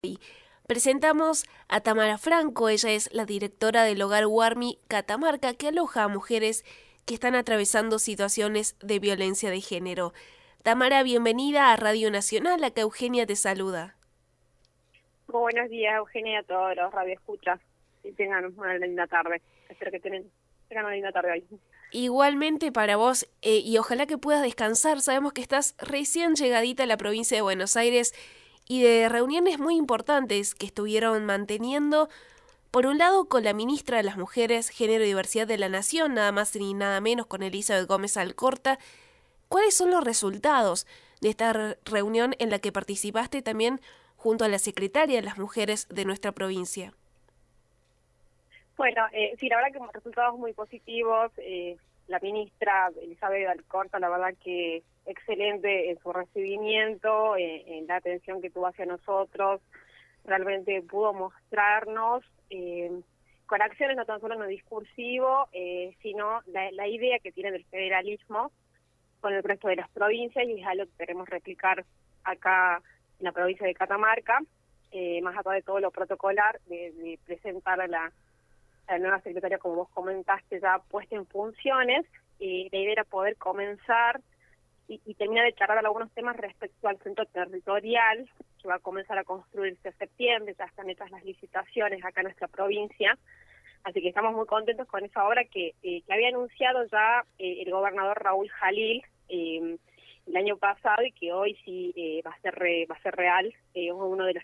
Presentamos a Tamara Franco. Ella es la directora del Hogar Warmi Catamarca, que aloja a mujeres que están atravesando situaciones de violencia de género. Tamara, bienvenida a Radio Nacional. Acá Eugenia te saluda. Muy buenos días, Eugenia, a todos los radioescuchas. Y tengan una linda tarde. Espero que tengan una linda tarde hoy. Igualmente para vos, y ojalá que puedas descansar. Sabemos que estás recién llegadita a la provincia de Buenos Aires y de reuniones muy importantes que estuvieron manteniendo. Por un lado, con la ministra de las Mujeres, Género y Diversidad de la Nación, nada más ni nada menos, con Elizabeth Gómez Alcorta. ¿Cuáles son los resultados de esta reunión en la que participaste también junto a la secretaria de las Mujeres de nuestra provincia? Bueno, sí, la verdad que resultados muy positivos. La ministra Elizabeth Alcorta, la verdad que excelente en su recibimiento, en la atención que tuvo hacia nosotros. Realmente pudo mostrarnos con acciones, no tan solo en lo discursivo, sino la idea que tiene del federalismo con el resto de las provincias, y es algo que queremos replicar acá en la provincia de Catamarca, más allá de todo lo protocolar, de presentar a la nueva secretaria, como vos comentaste, ya puesta en funciones. La idea era poder comenzar y terminar de charlar algunos temas respecto al centro territorial, que va a comenzar a construirse en septiembre. Ya están hechas las licitaciones acá en nuestra provincia, así que estamos muy contentos con esa obra que había anunciado ya el gobernador Raúl Jalil el año pasado, y que hoy sí va a ser real. Uno de los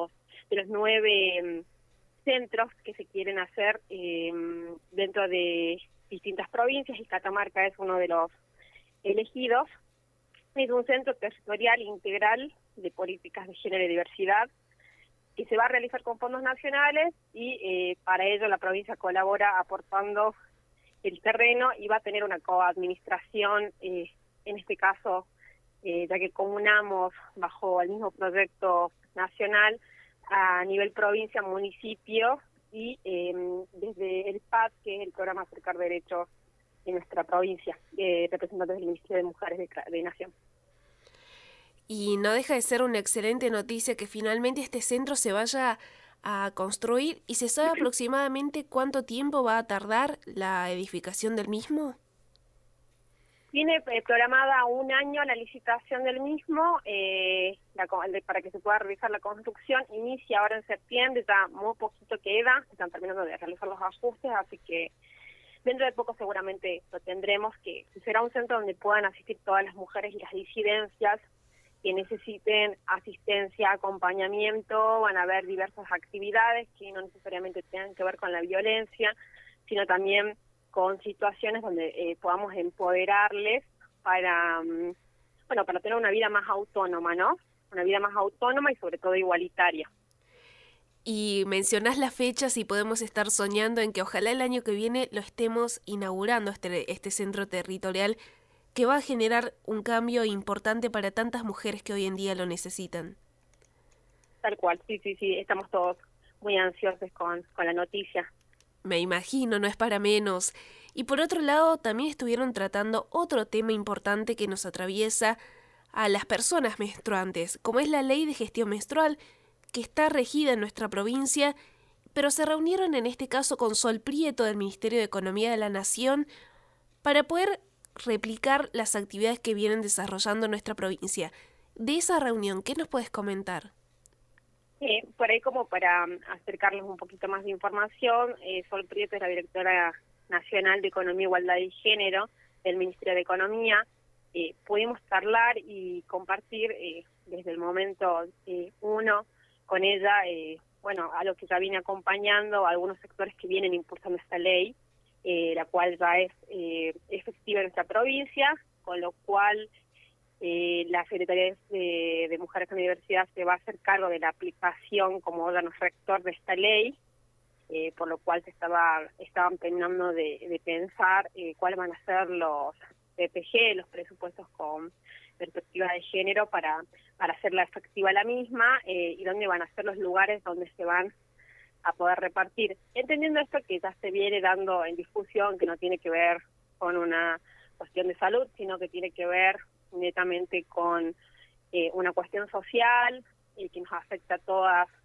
9 centros que se quieren hacer dentro de distintas provincias, y Catamarca es uno de los elegidos. Es un centro territorial integral de políticas de género y diversidad que se va a realizar con fondos nacionales, y para ello la provincia colabora aportando el terreno, y va a tener una coadministración, en este caso, ya que comunamos bajo el mismo proyecto nacional a nivel provincia, municipio, y desde el PAD, que es el programa Acercar Derechos en nuestra provincia, representantes del Ministerio de Mujeres de Nación. Y no deja de ser una excelente noticia que finalmente este centro se vaya a construir. ¿Y se sabe aproximadamente cuánto tiempo va a tardar la edificación del mismo? Tiene programada 1 año la licitación del mismo, para que se pueda realizar la construcción. Inicia ahora en septiembre, ya muy poquito queda, están terminando de realizar los ajustes, así que dentro de poco seguramente lo tendremos, que será un centro donde puedan asistir todas las mujeres y las disidencias que necesiten asistencia, acompañamiento. Van a haber diversas actividades que no necesariamente tengan que ver con la violencia, sino también con situaciones donde podamos empoderarles para tener una vida más autónoma, ¿no? Una vida más autónoma y sobre todo igualitaria. Y mencionás las fechas y podemos estar soñando en que ojalá el año que viene lo estemos inaugurando, este centro territorial, que va a generar un cambio importante para tantas mujeres que hoy en día lo necesitan. Tal cual, sí, estamos todos muy ansiosos con la noticia. Me imagino, no es para menos. Y por otro lado, también estuvieron tratando otro tema importante que nos atraviesa a las personas menstruantes, como es la Ley de Gestión Menstrual, que está regida en nuestra provincia, pero se reunieron en este caso con Sol Prieto del Ministerio de Economía de la Nación para poder replicar las actividades que vienen desarrollando en nuestra provincia. De esa reunión, ¿qué nos puedes comentar? Por ahí, como para acercarles un poquito más de información, Sol Prieto es la directora nacional de Economía, Igualdad y Género del Ministerio de Economía. Pudimos charlar y compartir desde el momento uno con ella, a lo que ya viene acompañando a algunos sectores que vienen impulsando esta ley, la cual ya es efectiva en nuestra provincia, con lo cual la Secretaría de Mujeres con Diversidad se va a hacer cargo de la aplicación como órgano rector de esta ley, por lo cual estaban terminando de pensar cuáles van a ser los PPG, los presupuestos con perspectiva de género, para hacerla efectiva la misma, y dónde van a ser los lugares donde se van a poder repartir. Entendiendo esto que ya se viene dando en discusión, que no tiene que ver con una cuestión de salud, sino que tiene que ver netamente con una cuestión social que nos afecta a todas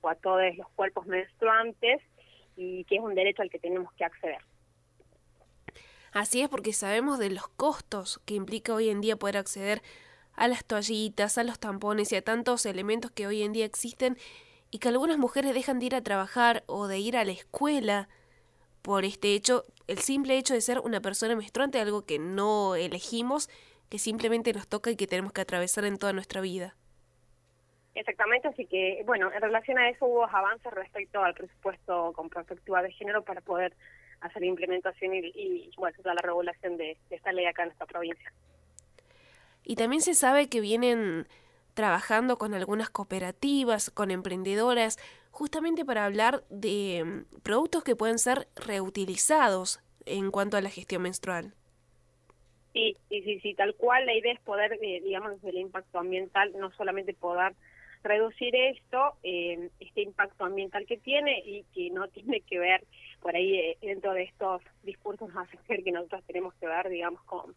o a todos los cuerpos menstruantes y que es un derecho al que tenemos que acceder. Así es, porque sabemos de los costos que implica hoy en día poder acceder a las toallitas, a los tampones y a tantos elementos que hoy en día existen y que algunas mujeres dejan de ir a trabajar o de ir a la escuela por este hecho, el simple hecho de ser una persona menstruante, algo que no elegimos, que simplemente nos toca y que tenemos que atravesar en toda nuestra vida. Exactamente, así que, bueno, en relación a eso hubo avances respecto al presupuesto con perspectiva de género para poder hacer la implementación y bueno, toda la regulación de esta ley acá en esta provincia. Y también se sabe que vienen trabajando con algunas cooperativas, con emprendedoras, justamente para hablar de productos que pueden ser reutilizados en cuanto a la gestión menstrual. Sí, tal cual. La idea es poder, digamos, desde el impacto ambiental, no solamente poder reducir este impacto ambiental que tiene y que no tiene que ver, por ahí dentro de estos discursos nos hace ver que nosotros tenemos que ver, digamos, con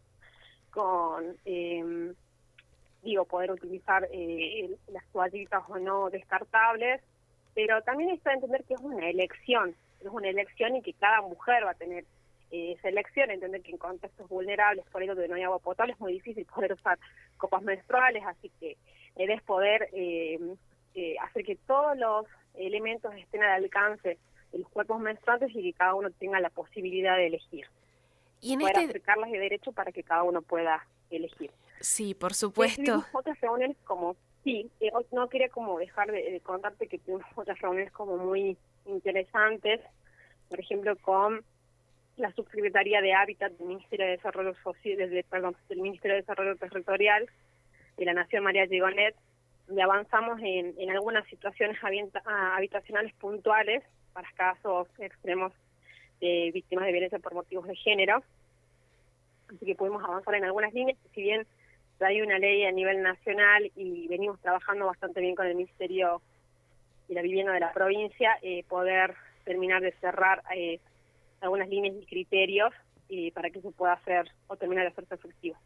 poder utilizar las toallitas o no descartables, pero también está entender que es una elección y que cada mujer va a tener esa elección, entender que en contextos vulnerables, por ejemplo, donde no hay agua potable, es muy difícil poder usar copas menstruales, así que es poder hacer que todos los elementos estén al alcance de los cuerpos menstruantes y que cada uno tenga la posibilidad de elegir. Y en poder acercarlas de derecho para que cada uno pueda elegir. Sí, por supuesto. Otras reuniones como, no quería como dejar de contarte que tuvimos otras reuniones como muy interesantes, por ejemplo con la Subsecretaría de Hábitat del Ministerio de Desarrollo Social, del Ministerio de Desarrollo Territorial de la Nación María Gigonet, donde avanzamos en algunas situaciones habitacionales puntuales para casos extremos de víctimas de violencia por motivos de género. Así que pudimos avanzar en algunas líneas, que si bien hay una ley a nivel nacional y venimos trabajando bastante bien con el Ministerio de la Vivienda de la provincia, poder terminar de cerrar algunas líneas y criterios para que se pueda hacer o terminar de hacerse efectivo.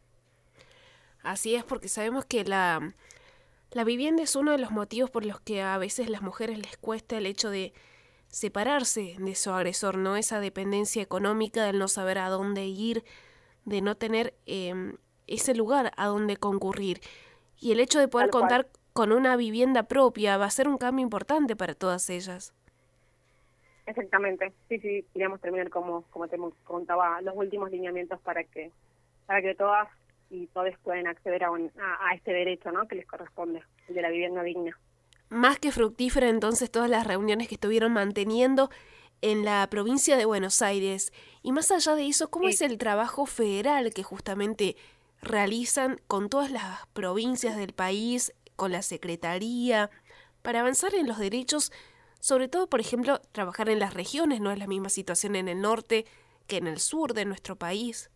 Así es, porque sabemos que la vivienda es uno de los motivos por los que a veces las mujeres les cuesta el hecho de separarse de su agresor, ¿no? Esa dependencia económica del no saber a dónde ir, de no tener ese lugar a donde concurrir. Y el hecho de poder contar con una vivienda propia va a ser un cambio importante para todas ellas. Exactamente, sí, queríamos terminar como te contaba, los últimos lineamientos para que todas y todos puedan acceder a este derecho, ¿no?, que les corresponde, el de la vivienda digna. Más que fructífera entonces todas las reuniones que estuvieron manteniendo en la provincia de Buenos Aires. Y más allá de eso, ¿cómo es el trabajo federal que justamente realizan con todas las provincias del país, con la Secretaría, para avanzar en los derechos? Sobre todo, por ejemplo, trabajar en las regiones, no es la misma situación en el norte que en el sur de nuestro país.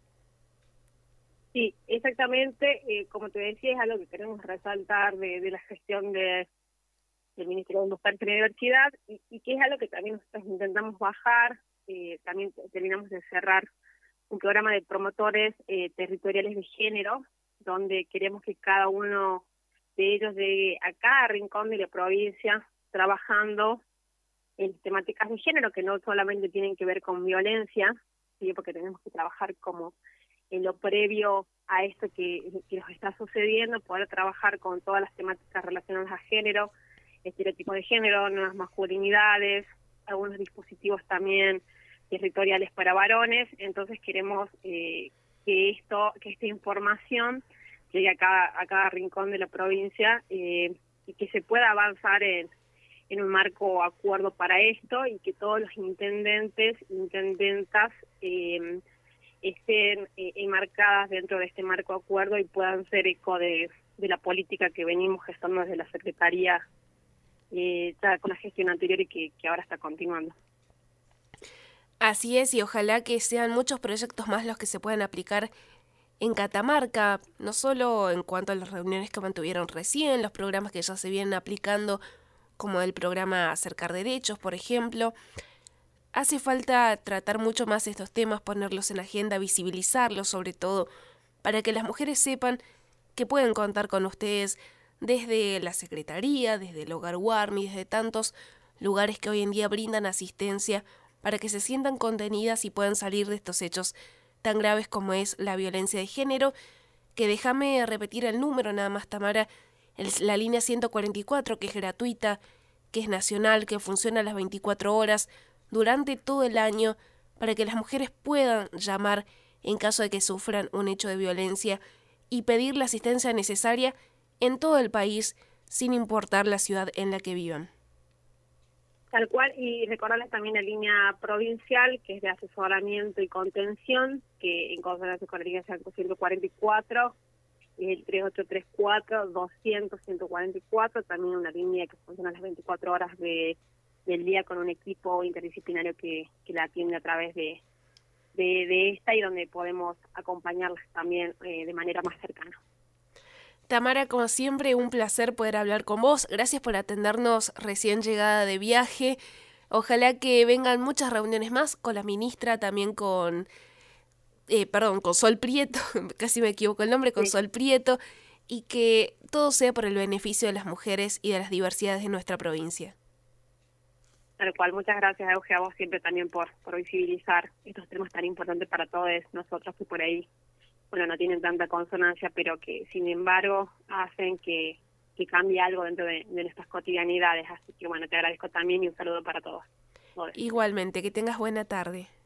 Sí, exactamente. Como te decía, es algo que queremos resaltar de la gestión del Ministerio de Mujer y Diversidad y que es algo que también nosotros intentamos bajar. También terminamos de cerrar un programa de promotores territoriales de género, donde queremos que cada uno de ellos llegue a cada rincón de la provincia trabajando en temáticas de género que no solamente tienen que ver con violencia, ¿sí?, porque tenemos que trabajar como en lo previo a esto que nos está sucediendo, poder trabajar con todas las temáticas relacionadas a género, estereotipos de género, nuevas masculinidades, algunos dispositivos también territoriales para varones. Entonces queremos que esta información llegue a cada rincón de la provincia y que se pueda avanzar en un marco acuerdo para esto y que todos los intendentes, intendentas estén enmarcadas dentro de este marco acuerdo y puedan ser eco de la política que venimos gestando desde la Secretaría ya con la gestión anterior y que ahora está continuando. Así es, y ojalá que sean muchos proyectos más los que se puedan aplicar en Catamarca, no solo en cuanto a las reuniones que mantuvieron recién, los programas que ya se vienen aplicando, como el programa Acercar Derechos, por ejemplo. Hace falta tratar mucho más estos temas, ponerlos en agenda, visibilizarlos sobre todo, para que las mujeres sepan que pueden contar con ustedes, desde la Secretaría, desde el Hogar Warmi, desde tantos lugares que hoy en día brindan asistencia para que se sientan contenidas y puedan salir de estos hechos tan graves como es la violencia de género, que déjame repetir el número nada más, Tamara, la línea 144, que es gratuita, que es nacional, que funciona a las 24 horas durante todo el año, para que las mujeres puedan llamar en caso de que sufran un hecho de violencia y pedir la asistencia necesaria en todo el país, sin importar la ciudad en la que vivan. Tal cual, y recordarles también la línea provincial, que es de asesoramiento y contención, que en consonancia con la línea 144, es el 3834-200-144, también una línea que funciona las 24 horas del día con un equipo interdisciplinario que la atiende a través de esta y donde podemos acompañarlas también de manera más cercana. Tamara, como siempre, un placer poder hablar con vos. Gracias por atendernos recién llegada de viaje. Ojalá que vengan muchas reuniones más con la ministra, también con Sol Prieto, casi me equivoco el nombre, con Sí. Sol Prieto, y que todo sea por el beneficio de las mujeres y de las diversidades de nuestra provincia. Tal cual, muchas gracias, Euge, a vos siempre también por visibilizar estos temas tan importantes para todos nosotros que por ahí, bueno, no tienen tanta consonancia, pero que sin embargo hacen que cambie algo dentro de nuestras cotidianidades. Así que bueno, te agradezco también y un saludo para todos. Igualmente, que tengas buena tarde.